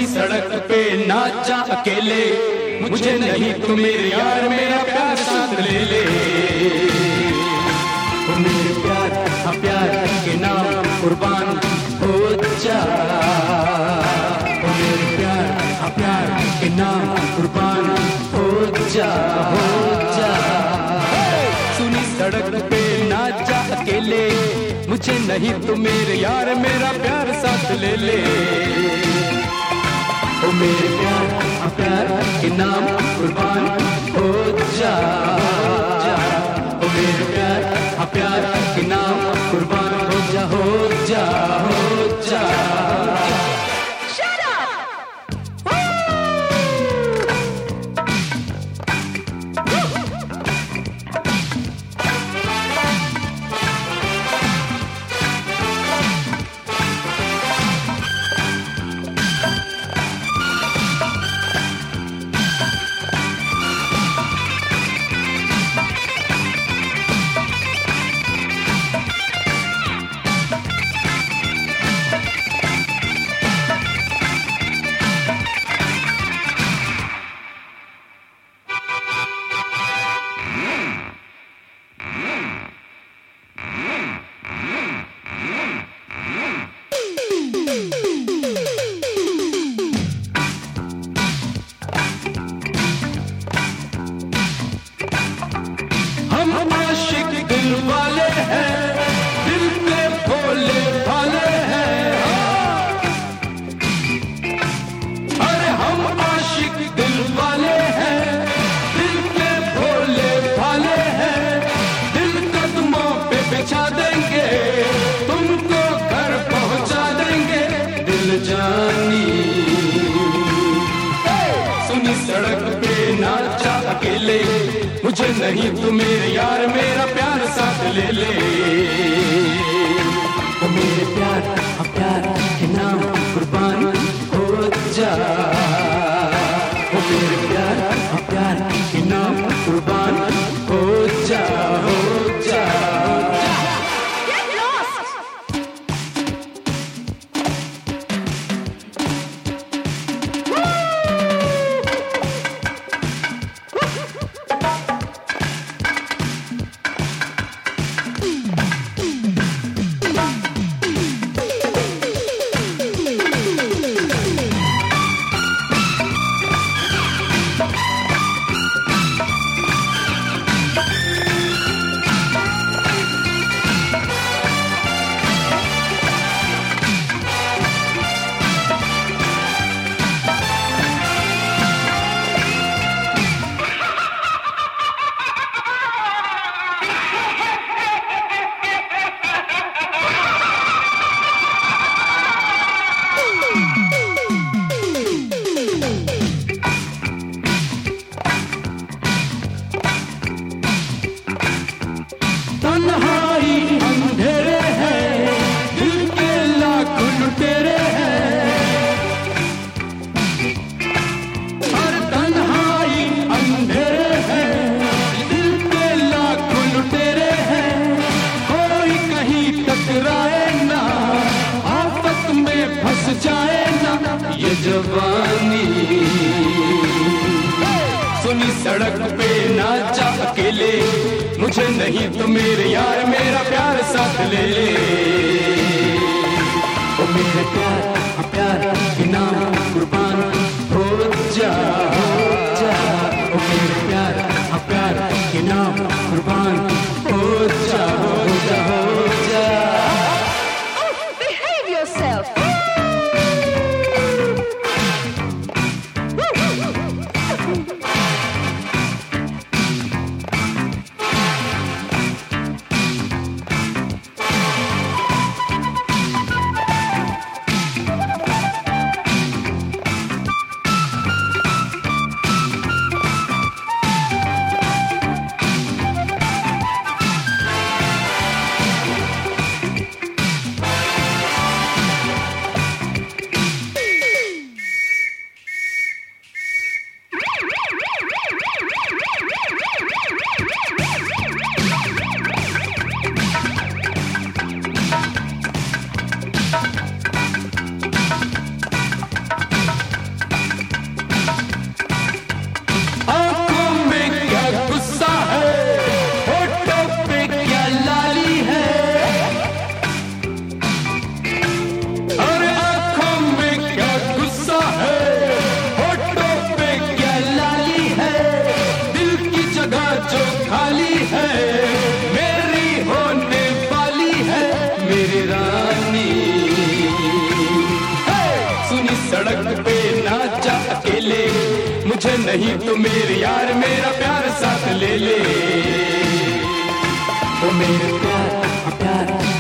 सड़क पे नाचा अकेले, मुझे नहीं तो मेरे यार मेरा प्यार साथ ले ले। ओ मेरे प्यार, हाँ प्यार के नाम कुर्बान हो जा। ओ मेरे प्यार, हाँ प्यार के नाम कुर्बान हो जा, हो जा। सुनी सड़क पे नाचा अकेले, मुझे नहीं तो मेरे यार मेरा प्यार साथ ले ले। ओ मेरे प्यार, हाँ प्यार के नाम कुर्बान हो जा। ओ मेरे प्यार, हाँ प्यार के नाम कुर्बान हो जा, हो जा, हो जा। सुनी सड़क पे नाचा अकेले, मुझे नहीं तो मेरे यार मेरा प्यार साथ ले ले। ओ मेरे प्यार, हाँ प्यार के नाम कुर्बान हो जा। ओ मेरे प्यार, हाँ प्यार के नाम कुर्बान हो जा, हो जा। तन्हाई अंधेरे हैं, दिल के लाख लुटेरे हैं। हर तन्हाई अंधेरे हैं, दिल के लाख लुटेरे हैं। कोई कहीं टकराए ना, आफत में फंस जाए ना ये जवानी। सुनी सड़क पे नाचा अकेले, मुझे नहीं तो मेरे यार मेरा प्यार साथ ले ले। ओ मेरे प्यार, हाँ प्यार के नाम कुर्बान हो जा, हो जा। ओ मेरे प्यार, हाँ प्यार के नाम कुर्बान हो जा, हो जा, हो जा। Behave yourself. मेरी रानी। सुनी सड़क पे नाचा अकेले, मुझे नहीं तो मेरे यार मेरा प्यार साथ ले ले। ओ मेरे प्यार प्यार